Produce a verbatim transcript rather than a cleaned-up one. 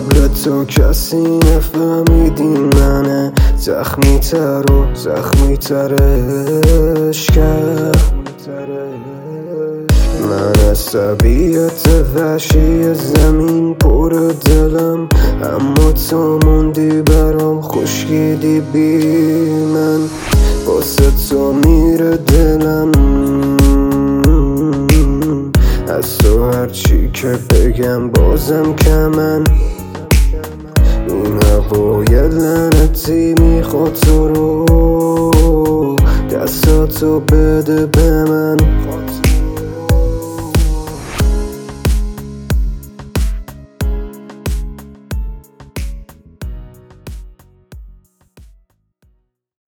قبل تو کسی نفهمید این منه، زخمی تر و زخمی ترش کرد. من از طبیعت وحشی زمین پر دلم، اما تو موندی برام خشکیدی بی من. واسه تو میره دلم، از تو هرچی که بگم بازم کمن. این هوای لعنتی میخواد تو رو، دستاتو بده به من.